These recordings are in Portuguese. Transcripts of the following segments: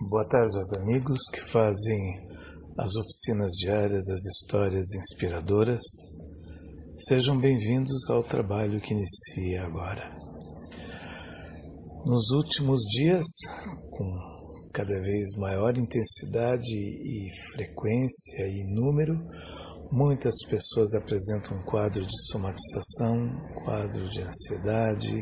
Boa tarde aos amigos que fazem as oficinas diárias, as histórias inspiradoras. Sejam bem-vindos ao trabalho que inicia agora. Nos últimos dias, com cada vez maior intensidade e frequência e número, muitas pessoas apresentam um quadro de somatização, quadro de ansiedade,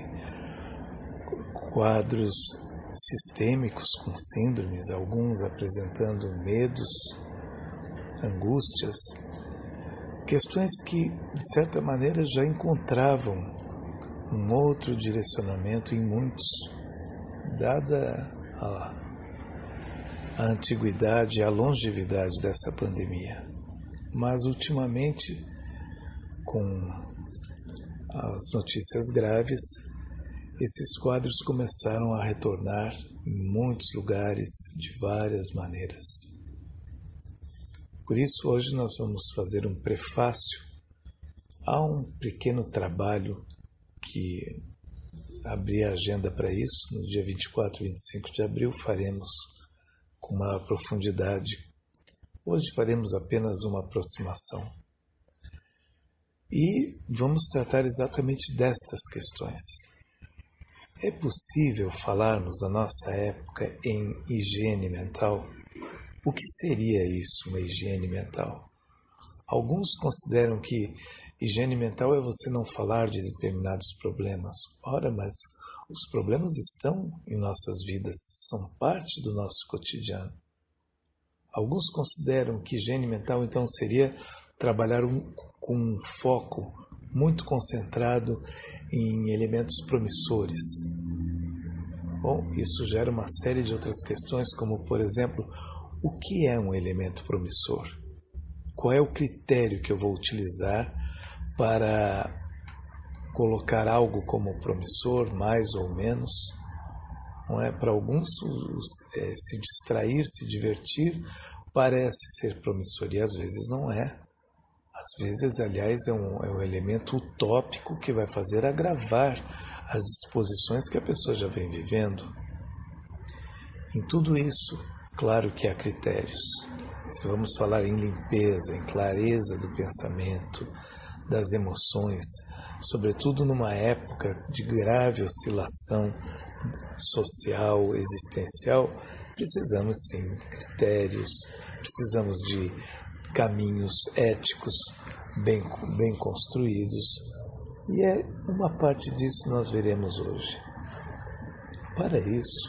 quadros sistêmicos com síndromes, alguns apresentando medos, angústias, questões que, de certa maneira, já encontravam um outro direcionamento em muitos, dada a antiguidade e a longevidade dessa pandemia. Mas, ultimamente, com as notícias graves, esses quadros começaram a retornar em muitos lugares, de várias maneiras. Por isso, hoje nós vamos fazer um prefácio a um pequeno trabalho que abri a agenda para isso. No dia 24 e 25 de abril faremos com maior profundidade. Hoje faremos apenas uma aproximação. E vamos tratar exatamente destas questões. É possível falarmos da nossa época em higiene mental? O que seria isso, uma higiene mental? Alguns consideram que higiene mental é você não falar de determinados problemas. Ora, mas os problemas estão em nossas vidas, são parte do nosso cotidiano. Alguns consideram que higiene mental, então, seria trabalhar com um foco muito concentrado em elementos promissores. Bom, isso gera uma série de outras questões, como, por exemplo, o que é um elemento promissor? Qual é o critério que eu vou utilizar para colocar algo como promissor, mais ou menos? Não é? Para alguns, se distrair, se divertir, parece ser promissor, e às vezes não é. Às vezes, aliás, é um elemento utópico que vai fazer agravar as disposições que a pessoa já vem vivendo. Em tudo isso, claro que há critérios. Se vamos falar em limpeza, em clareza do pensamento, das emoções, sobretudo numa época de grave oscilação social, existencial, precisamos sim de critérios, precisamos de caminhos éticos bem construídos, e uma parte disso nós veremos hoje. Para isso,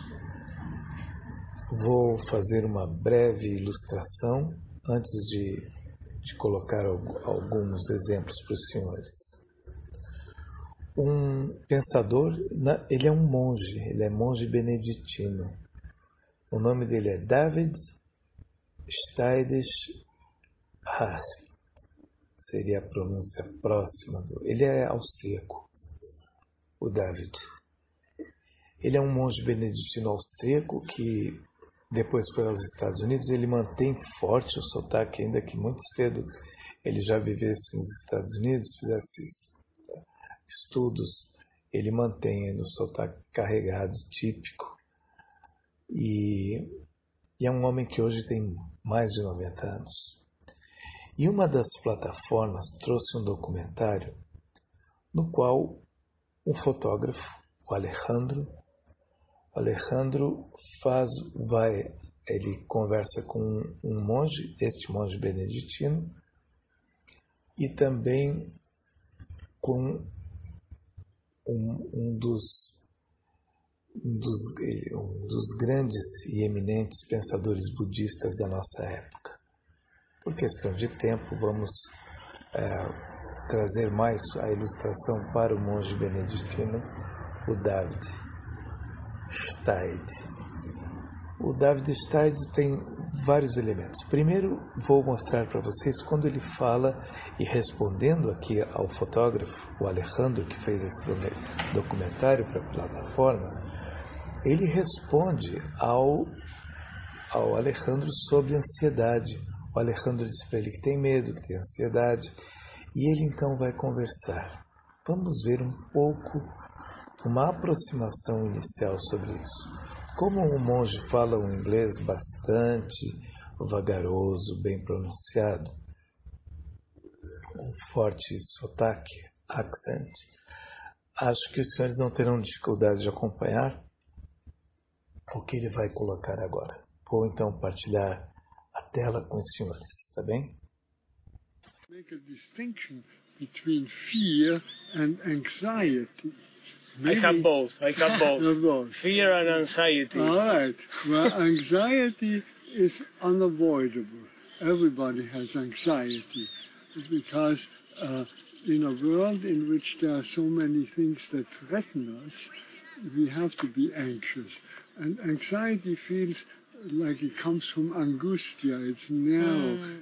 vou fazer uma breve ilustração antes de colocar alguns exemplos para os senhores. Um pensador, ele é um monge, ele é monge beneditino. O nome dele é David Steidisch Hasse, seria a pronúncia próxima. Ele é austríaco, o David. Ele é um monge beneditino austríaco que depois foi aos Estados Unidos. Ele mantém forte o sotaque, ainda que muito cedo ele já vivesse nos Estados Unidos, fizesse estudos, ele mantém ainda o sotaque carregado, típico. E é um homem que hoje tem mais de 90 anos. E uma das plataformas trouxe um documentário no qual um fotógrafo, o Alejandro ele conversa com um monge, este monge beneditino, e também com um dos grandes e eminentes pensadores budistas da nossa época. Por questão de tempo, vamos trazer mais a ilustração para o monge beneditino, o David Steid. O David Steid tem vários elementos. Primeiro, vou mostrar para vocês quando ele fala, e respondendo aqui ao fotógrafo, o Alejandro, que fez esse documentário para a plataforma, ele responde ao Alejandro sobre ansiedade. O Alejandro diz para ele que tem medo, que tem ansiedade, e ele então vai conversar. Vamos ver um pouco, uma aproximação inicial sobre isso. Como o monge fala um inglês bastante vagaroso, bem pronunciado, um forte sotaque, accent, acho que os senhores não terão dificuldade de acompanhar o que ele vai colocar agora. Vou então partilhar a tela com os senhores, tá bem? Make a distinction between fear and anxiety. Maybe. I have both. Both. Fear and anxiety. All right. Well, anxiety is unavoidable. Everybody has anxiety because in a world in which there are so many things that threaten us, we have to be anxious. And anxiety feels like it comes from angustia. It's narrow.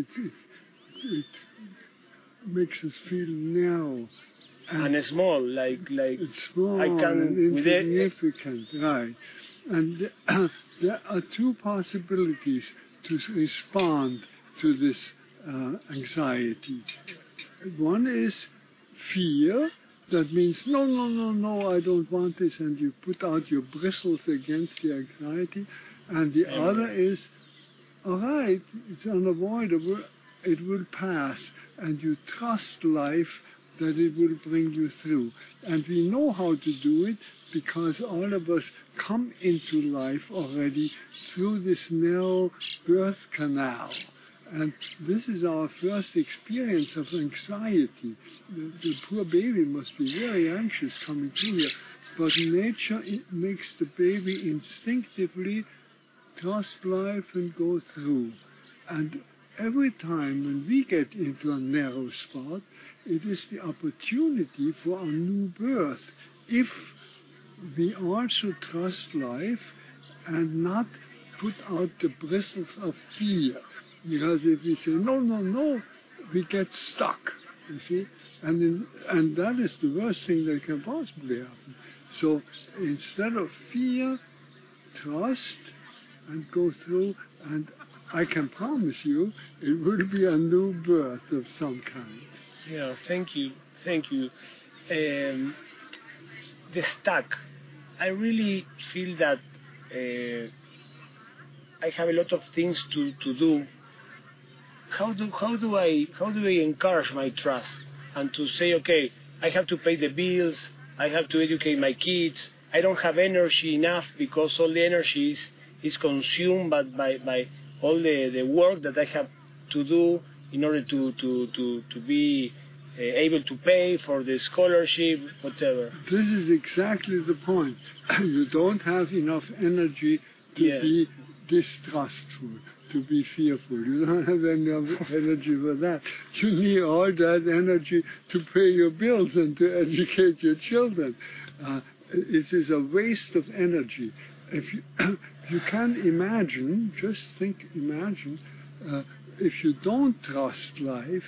It makes us feel narrow. And small, like it's small I can and insignificant, right? And there are two possibilities to respond to this anxiety. One is fear. That means no, I don't want this, and you put out your bristles against the anxiety. And the other is, all right, it's unavoidable. It will pass, and you trust life that it will bring you through. And we know how to do it because all of us come into life already through this narrow birth canal. And this is our first experience of anxiety. The poor baby must be very anxious coming through here. But nature makes the baby instinctively trust life and go through. And every time when we get into a narrow spot, it is the opportunity for a new birth. If we also trust life and not put out the bristles of fear. Because if we say, no, we get stuck, you see. And that is the worst thing that can possibly happen. So instead of fear, trust and go through, and I can promise you it will be a new birth of some kind. Yeah, thank you. The stuck. I really feel that I have a lot of things to do. How do I encourage my trust and to say, okay, I have to pay the bills, I have to educate my kids, I don't have energy enough because all the energy is consumed by all the work that I have to do in order to be able to pay for the scholarship, whatever. This is exactly the point. You don't have enough energy to be distrustful, to be fearful. You don't have enough energy for that. You need all that energy to pay your bills and to educate your children. It is a waste of energy. If you can't imagine, just imagine, if you don't trust life,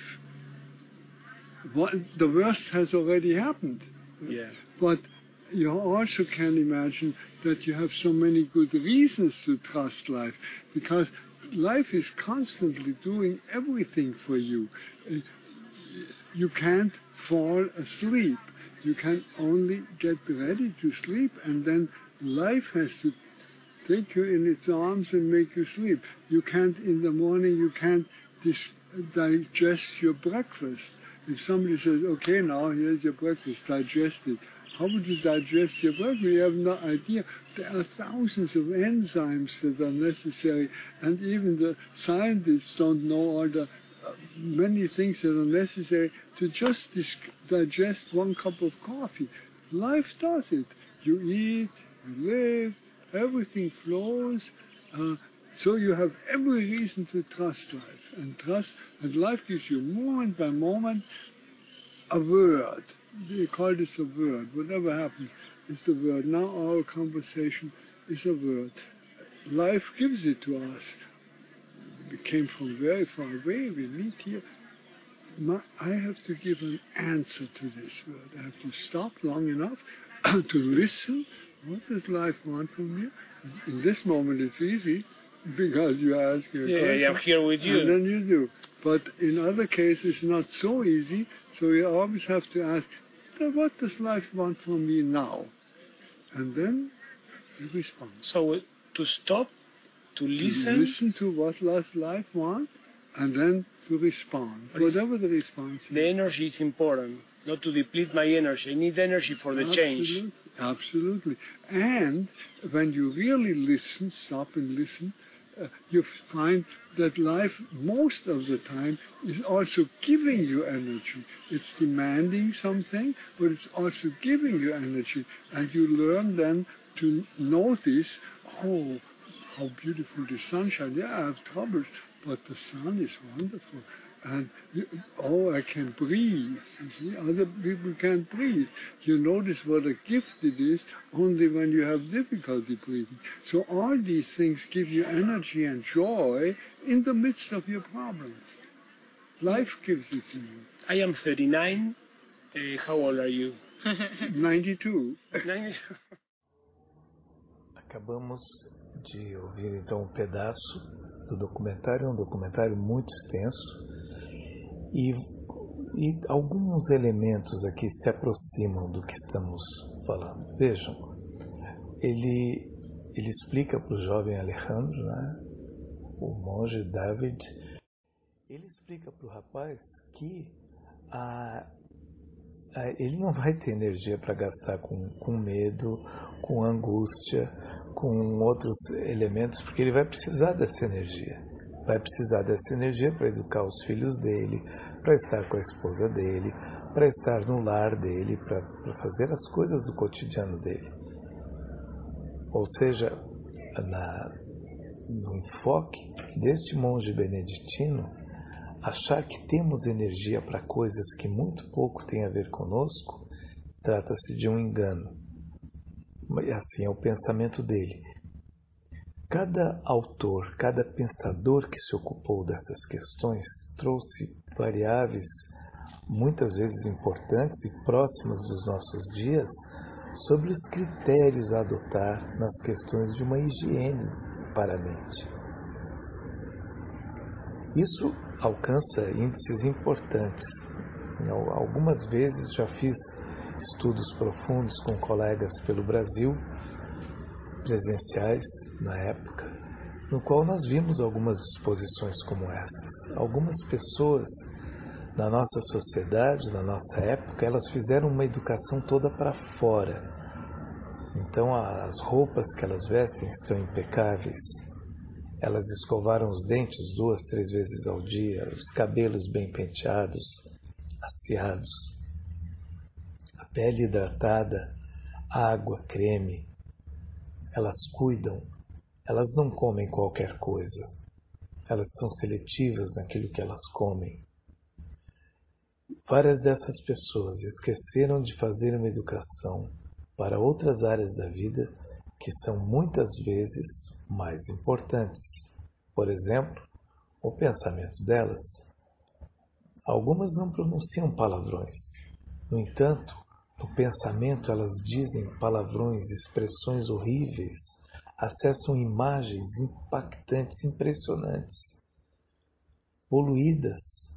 the worst has already happened. Yeah. But you also can imagine that you have so many good reasons to trust life, because life is constantly doing everything for you. You can't fall asleep. You can only get ready to sleep, and then life has to take you in its arms and make you sleep. You can't, in the morning, you can't digest your breakfast. If somebody says, okay, now here's your breakfast, digest it. How would you digest your breakfast? You have no idea. There are thousands of enzymes that are necessary, and even the scientists don't know all the many things that are necessary to just digest one cup of coffee. Life does it. You eat, you live, everything flows. So you have every reason to trust life. And life gives you moment by moment a word. They call this a word. Whatever happens, it's the word. Now our conversation is a word. Life gives it to us. We came from very far away. We meet here. I have to give an answer to this word. I have to stop long enough to listen. What does life want from me? In this moment, it's easy because you ask a question. Yeah, I'm here with you. And then you do. But in other cases, it's not so easy. So you always have to ask, what does life want from me now? And then you respond. So to stop, to listen. Listen to what life wants, and then to respond, whatever the response is. The energy is important, not to deplete my energy. I need energy for the change. Absolutely. And when you really listen, stop and listen, you find that life, most of the time, is also giving you energy. It's demanding something, but it's also giving you energy. And you learn then to notice, oh, how beautiful the sunshine. Yeah, I have troubles, but the sun is wonderful. And, I can breathe. You see, other people can't breathe. You notice what a gift it is only when you have difficulty breathing. So all these things give you energy and joy in the midst of your problems. Life gives it to you. I am 39. How old are you? 92. Acabamos de ouvir então um pedaço do documentário, um documentário muito extenso, e alguns elementos aqui se aproximam do que estamos falando. Vejam, ele explica para o jovem Alejandro, né, o monge David, ele explica para o rapaz que ele não vai ter energia para gastar com medo, com angústia, com outros elementos, porque ele vai precisar dessa energia. Vai precisar dessa energia para educar os filhos dele, para estar com a esposa dele, para estar no lar dele, para fazer as coisas do cotidiano dele. Ou seja, no enfoque deste monge beneditino, achar que temos energia para coisas que muito pouco têm a ver conosco, trata-se de um engano. Assim é o pensamento dele. Cada autor, cada pensador que se ocupou dessas questões trouxe variáveis, muitas vezes importantes e próximas dos nossos dias, sobre os critérios a adotar nas questões de uma higiene para a mente. Isso alcança índices importantes. Algumas vezes já fiz estudos profundos com colegas pelo Brasil, presenciais na época, no qual nós vimos algumas disposições como essas. Algumas pessoas na nossa sociedade, na nossa época, elas fizeram uma educação toda para fora. Então as roupas que elas vestem estão impecáveis. Elas escovaram os dentes 2, 3 vezes ao dia, os cabelos bem penteados, asseados, a pele hidratada, água, creme. Elas cuidam, elas não comem qualquer coisa. Elas são seletivas naquilo que elas comem. Várias dessas pessoas esqueceram de fazer uma educação para outras áreas da vida que são muitas vezes mais importantes. Por exemplo, o pensamento delas. Algumas não pronunciam palavrões. No entanto, no pensamento elas dizem palavrões, expressões horríveis, acessam imagens impactantes, impressionantes, poluídas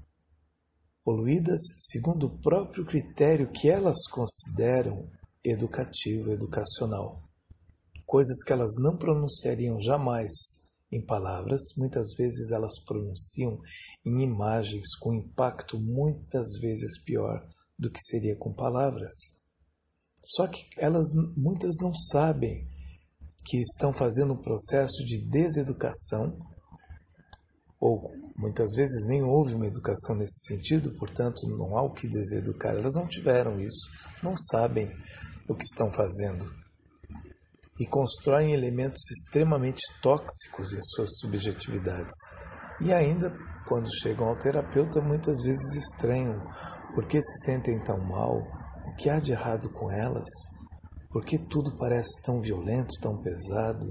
segundo o próprio critério que elas consideram educativo, educacional. Coisas que elas não pronunciariam jamais em palavras, muitas vezes elas pronunciam em imagens com impacto muitas vezes pior do que seria com palavras. Só que muitas não sabem que estão fazendo um processo de deseducação, ou muitas vezes nem houve uma educação nesse sentido, portanto não há o que deseducar. Elas não tiveram isso, não sabem o que estão fazendo e constroem elementos extremamente tóxicos em suas subjetividades. E ainda, quando chegam ao terapeuta, muitas vezes estranham por que se sentem tão mal, o que há de errado com elas, por que tudo parece tão violento, tão pesado.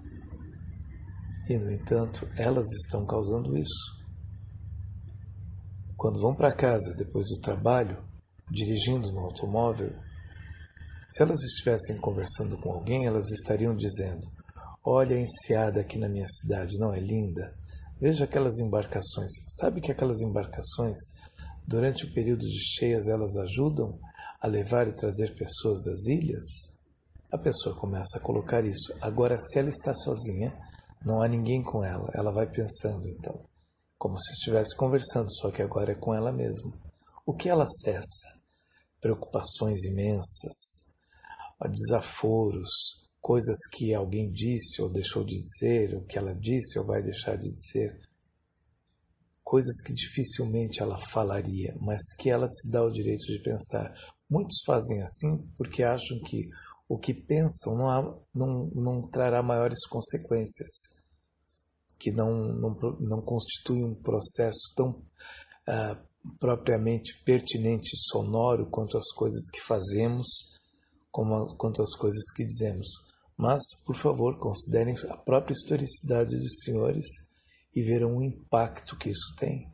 E, no entanto, elas estão causando isso. Quando vão para casa depois do trabalho, dirigindo no automóvel, se elas estivessem conversando com alguém, elas estariam dizendo: olha a enseada aqui na minha cidade, não é linda? Veja aquelas embarcações. Sabe que aquelas embarcações, durante o período de cheias, elas ajudam a levar e trazer pessoas das ilhas? A pessoa começa a colocar isso. Agora, se ela está sozinha, não há ninguém com ela. Ela vai pensando, então, como se estivesse conversando, só que agora é com ela mesma. O que ela acessa? Preocupações imensas, desaforos, coisas que alguém disse ou deixou de dizer, o que ela disse ou vai deixar de dizer, coisas que dificilmente ela falaria, mas que ela se dá o direito de pensar. Muitos fazem assim porque acham que o que pensam não trará maiores consequências, que não constitui um processo tão propriamente pertinente e sonoro quanto as coisas que fazemos, quanto as coisas que dizemos. Mas, por favor, considerem a própria historicidade dos senhores e verão o impacto que isso tem.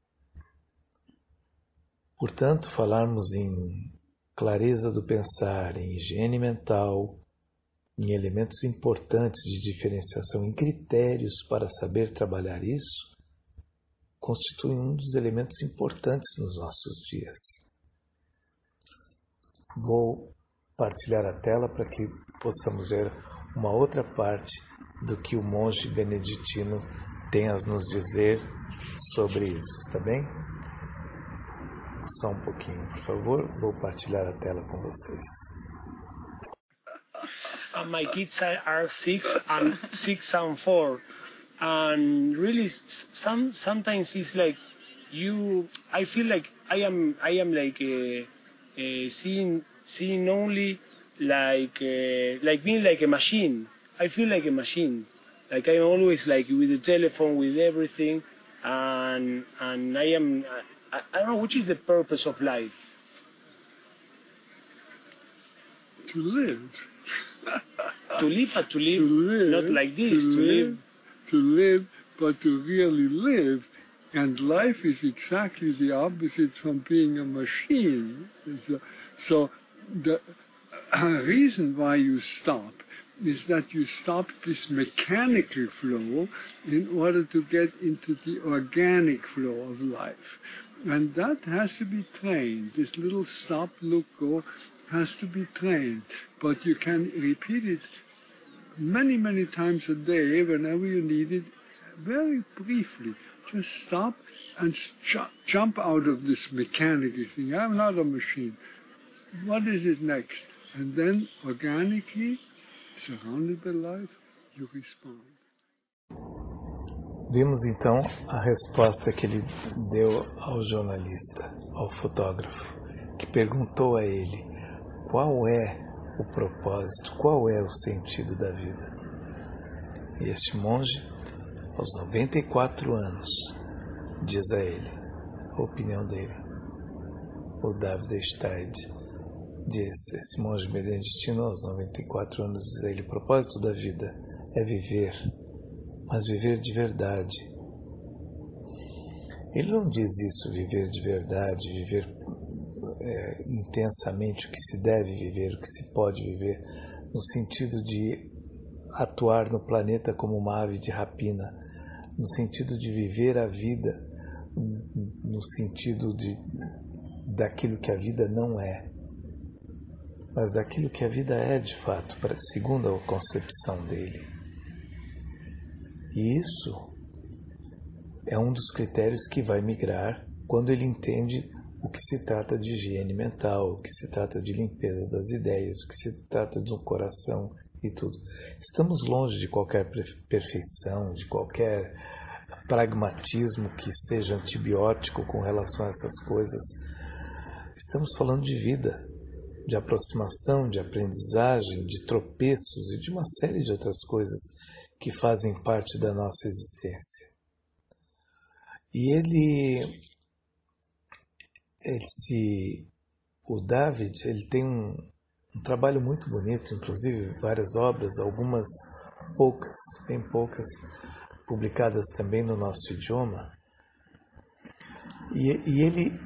Portanto, falarmos em clareza do pensar, em higiene mental, em elementos importantes de diferenciação, em critérios para saber trabalhar isso, constitui um dos elementos importantes nos nossos dias. Vou partilhar a tela para que possamos ver uma outra parte do que o monge beneditino tem a nos dizer sobre isso, tá bem? Só um pouquinho, por favor. Vou partilhar a tela com vocês. My kids are 6 and 4, and really sometimes it's like I feel like I am like seeing only like being like a machine. I feel like a machine, like I'm always like with the telephone, with everything, and I don't know which is the purpose of life. To live. To live, but to live, not like this. To live, but to really live. And life is exactly the opposite from being a machine. So the reason why you stop is that you stop this mechanical flow in order to get into the organic flow of life. And that has to be trained. This little stop, look, go has to be trained. But you can repeat it many, many times a day, whenever you need it, very briefly. Just stop and jump out of this mechanical thing. I'm not a machine. What is it next? And then organically, surrounded by life, you respond. Vimos então a resposta que ele deu ao jornalista, ao fotógrafo, que perguntou a ele qual é o propósito, qual é o sentido da vida. E este monge, aos 94 anos, diz a ele, a opinião dele, o David Steid, diz, esse monge beneditino aos 94 anos diz a ele, o propósito da vida é viver, mas viver de verdade. Ele não diz isso, viver de verdade, viver intensamente o que se deve viver, o que se pode viver, no sentido de atuar no planeta como uma ave de rapina, no sentido de viver a vida, no sentido daquilo que a vida não é, mas daquilo que a vida é de fato, segundo a concepção dele. E isso é um dos critérios que vai migrar quando ele entende o que se trata de higiene mental, o que se trata de limpeza das ideias, o que se trata de um coração e tudo. Estamos longe de qualquer perfeição, de qualquer pragmatismo que seja antibiótico com relação a essas coisas. Estamos falando de vida, de aproximação, de aprendizagem, de tropeços e de uma série de outras coisas que fazem parte da nossa existência. E o David, ele tem um trabalho muito bonito, inclusive várias obras, algumas poucas, bem poucas, publicadas também no nosso idioma. E ele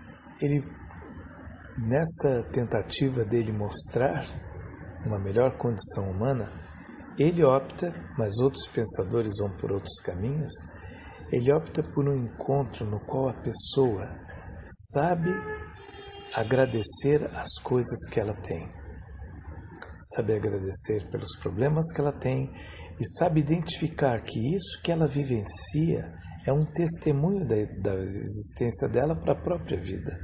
nessa tentativa dele mostrar uma melhor condição humana, ele opta, mas outros pensadores vão por outros caminhos, ele opta por um encontro no qual a pessoa sabe agradecer as coisas que ela tem, sabe agradecer pelos problemas que ela tem e sabe identificar que isso que ela vivencia é um testemunho da existência dela para a própria vida.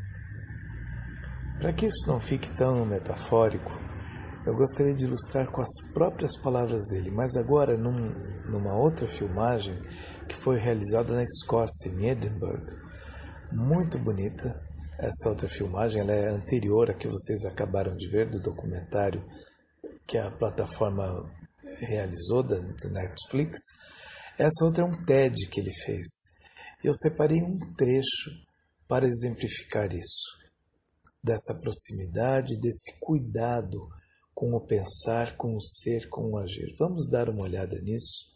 Para que isso não fique tão metafórico, eu gostaria de ilustrar com as próprias palavras dele, mas agora numa outra filmagem que foi realizada na Escócia, em Edinburgh. Muito bonita. Essa outra filmagem ela é anterior à que vocês acabaram de ver do documentário que a plataforma realizou da Netflix. Essa outra é um TED que ele fez. Eu separei um trecho para exemplificar isso, dessa proximidade, desse cuidado com o pensar, com o ser, com o agir. Vamos dar uma olhada nisso.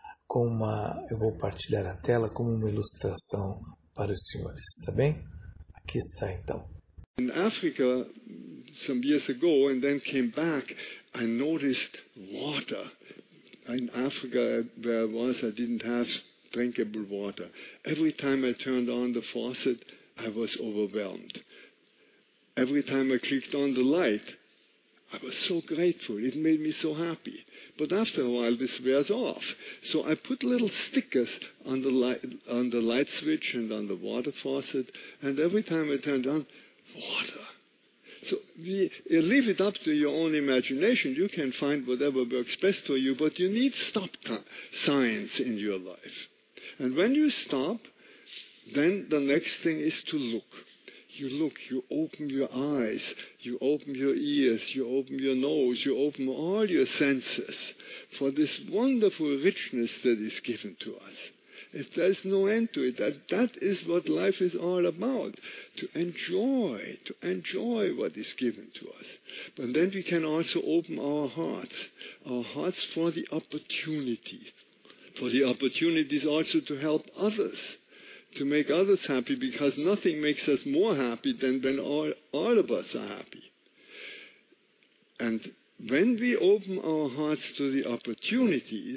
Eu vou partilhar a tela como uma ilustração para os senhores, tá bem? Aqui está então. In Africa, some years ago, and then came back, I noticed water. In Africa, where I was, I didn't have drinkable water. Every time I turned on the faucet, I was overwhelmed. Every time I clicked on the light, I was so grateful. It made me so happy. But after a while, this wears off. So I put little stickers on the light switch and on the water faucet, and every time I turned on, water. So you leave it up to your own imagination. You can find whatever works best for you, but you need stop signs in your life. And when you stop, then the next thing is to look. You look, you open your eyes, you open your ears, you open your nose, you open all your senses for this wonderful richness that is given to us. There's no end to it. That is what life is all about, to enjoy what is given to us. But then we can also open our hearts for the opportunities. For the opportunities also to help others, to make others happy, because nothing makes us more happy than when all of us are happy. And when we open our hearts to the opportunities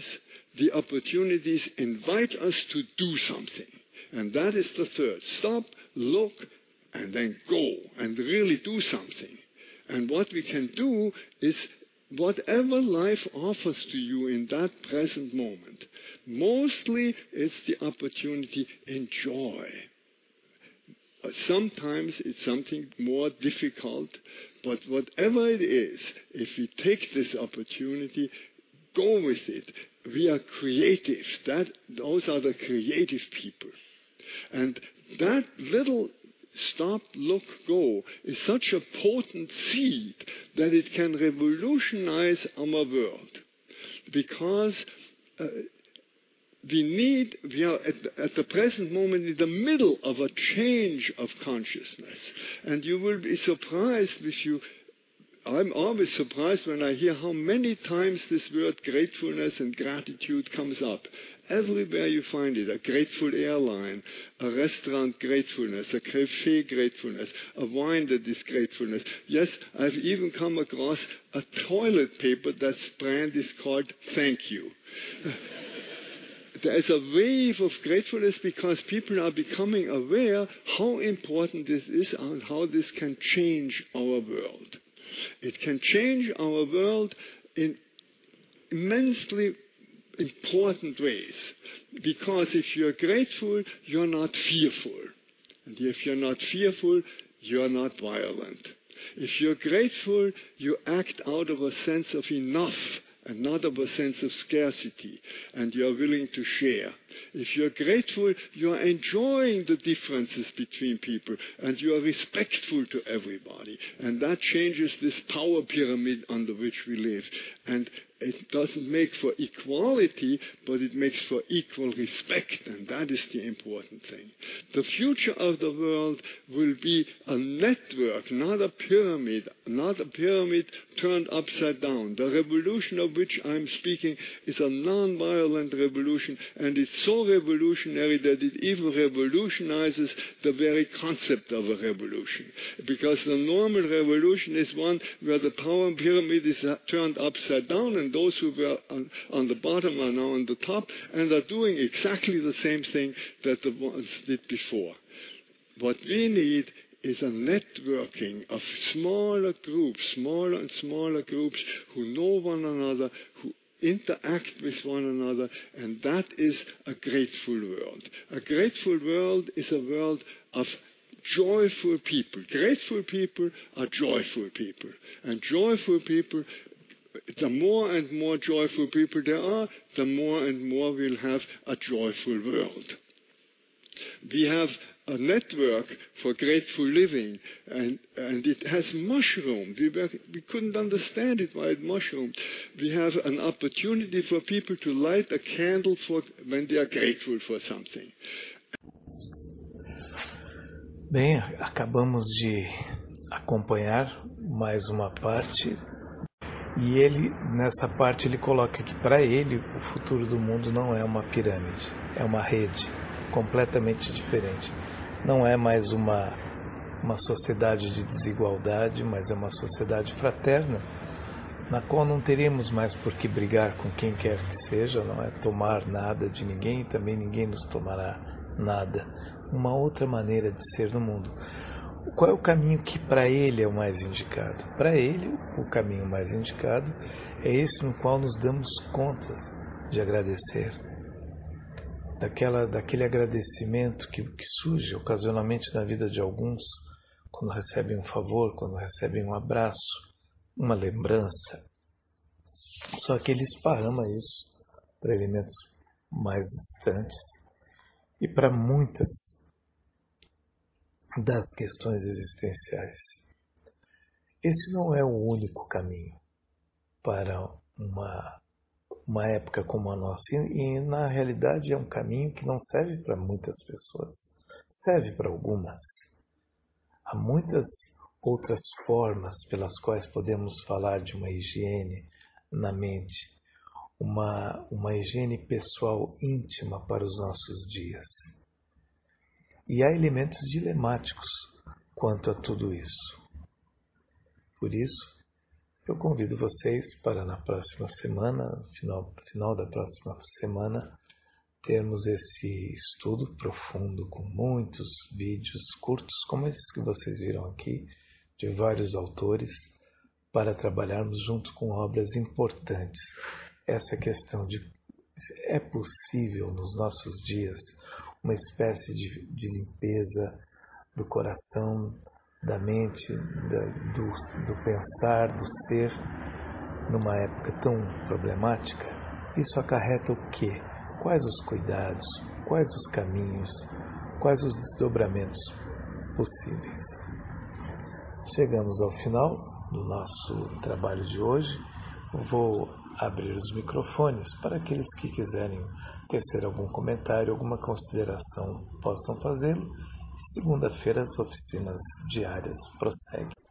invite us to do something. And that is the third. Stop, look, and then go and really do something. And what we can do is whatever life offers to you in that present moment, mostly it's the opportunity, enjoy. Sometimes it's something more difficult, but whatever it is, if we take this opportunity, go with it. We are creative. Those are the creative people. And that little stop, look, go is such a potent seed that it can revolutionize our world. Because we are at the present moment in the middle of a change of consciousness. And you will be surprised I'm always surprised when I hear how many times this word gratefulness and gratitude comes up. Everywhere you find it, a grateful airline, a restaurant gratefulness, a cafe gratefulness, a wine that is gratefulness. Yes, I've even come across a toilet paper that's brand is called thank you. There is a wave of gratefulness because people are becoming aware how important this is and how this can change our world. It can change our world in immensely important ways. Because if you're grateful, you're not fearful. And if you're not fearful, you're not violent. If you're grateful, you act out of a sense of enough and not of a sense of scarcity, and you're willing to share. If you're grateful, you're enjoying the differences between people, and you are respectful to everybody. And that changes this power pyramid under which we live. And it doesn't make for equality, but it makes for equal respect, and that is the important thing. The future of the world will be a network, not a pyramid turned upside down. The revolution of which I'm speaking is a non-violent revolution, and it's so revolutionary that it even revolutionizes the very concept of a revolution. Because the normal revolution is one where the power pyramid is turned upside down, and those who were on the bottom are now on the top, and are doing exactly the same thing that the ones did before. What we need is a networking of smaller groups, smaller and smaller groups who know one another, who interact with one another, and that is a grateful world. A grateful world is a world of joyful people. Grateful people are joyful people. And joyful people, the more and more joyful people there are, the more and more we'll have a joyful world. We have a network for grateful living, and it has mushroomed. We couldn't understand it why it mushroomed. We have an opportunity for people to light a candle for when they are grateful for something. Bem, acabamos de acompanhar mais uma parte, e ele, nessa parte, ele coloca que para ele o futuro do mundo não é uma pirâmide, é uma rede completamente diferente. Não é mais uma sociedade de desigualdade, mas é uma sociedade fraterna, na qual não teremos mais por que brigar com quem quer que seja, não é tomar nada de ninguém e também ninguém nos tomará nada. Uma outra maneira de ser no mundo. Qual é o caminho que para ele é o mais indicado? Para ele, o caminho mais indicado é esse no qual nos damos contas de agradecer. Daquele agradecimento que surge ocasionalmente na vida de alguns, quando recebem um favor, quando recebem um abraço, uma lembrança. Só que ele esparrama isso para elementos mais distantes e para muitas das questões existenciais. Esse não é o único caminho para uma época como a nossa, e na realidade é um caminho que não serve para muitas pessoas, serve para algumas. Há muitas outras formas pelas quais podemos falar de uma higiene na mente, uma higiene pessoal íntima para os nossos dias. E há elementos dilemáticos quanto a tudo isso. Por isso, eu convido vocês para na próxima semana, final da próxima semana, termos esse estudo profundo com muitos vídeos curtos, como esses que vocês viram aqui, de vários autores, para trabalharmos junto com obras importantes. Essa questão de é possível nos nossos dias uma espécie de limpeza do coração, da mente, do pensar, do ser, numa época tão problemática? Isso acarreta o quê? Quais os cuidados? Quais os caminhos? Quais os desdobramentos possíveis? Chegamos ao final do nosso trabalho de hoje. Vou abrir os microfones para aqueles que quiserem tecer algum comentário, alguma consideração, possam fazê-lo. Segunda-feira as oficinas diárias prosseguem.